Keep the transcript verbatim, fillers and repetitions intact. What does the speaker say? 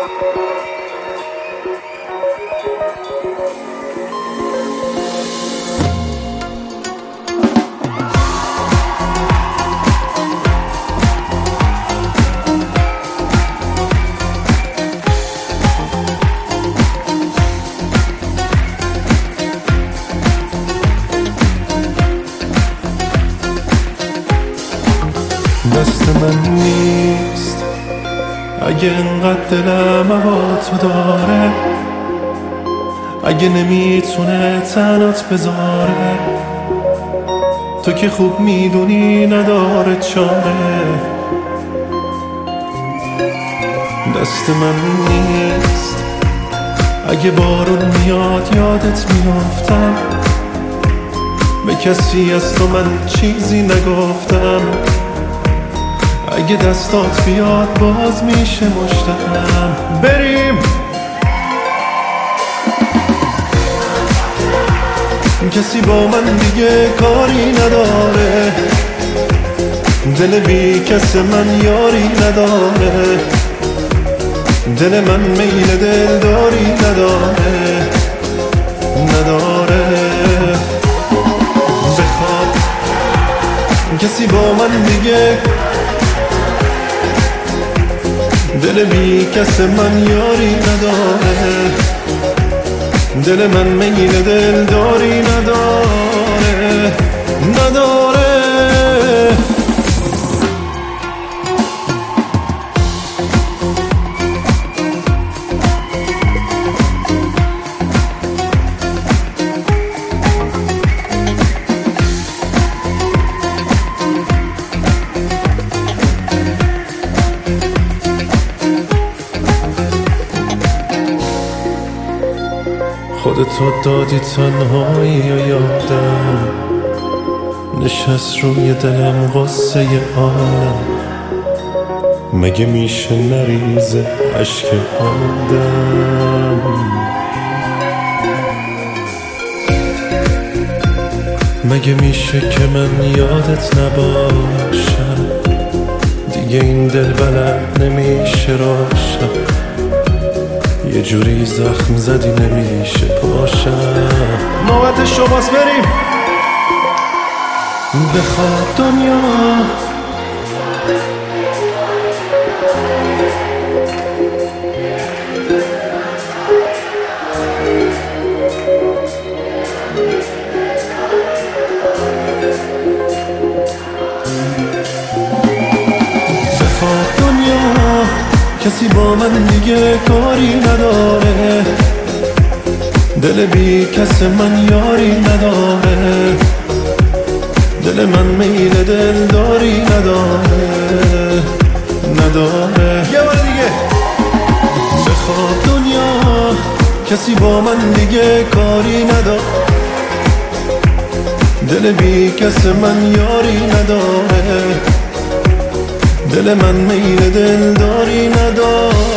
دست من نیست اگه انقدر دلم هوا تو داره، اگه نمیتونه تنات بذاره، تو که خوب میدونی نداره چاره. دست من نیست اگه بارون میاد یادت میافتم، به کسی از تو من چیزی نگفتم. اگه دستات بیاد باز میشه مشتم. بریم کسی با من دیگه کاری نداره، دل بی کس من یاری نداره، دل من میل دل داری نداره نداره. بخواد کسی با من دیگه دل بی کس من یاری نداره، دل من میل دل داری نداره نداره. خودتو دادی تنهایی و یادم نشست روی دلم غصه عالم. مگه میشه نریزه عشق آدم؟ مگه میشه که من یادت نباشم؟ دیگه این دل بلد نمیشه راشم، یه جوری زخم زدی نمیشه پاشم. نوبت شماست بریم. بخواد دنیا بخواد دنیا کسی با من دیگه کاری نداره، دل بی کس من یاری نداره، دل من میل دل داری نداره نداره. یه بار دیگه. بخواد دنیا کسی با من دیگه کاری نداره، دل بی کس من یاری نداره، دل من میل دل داری نداره.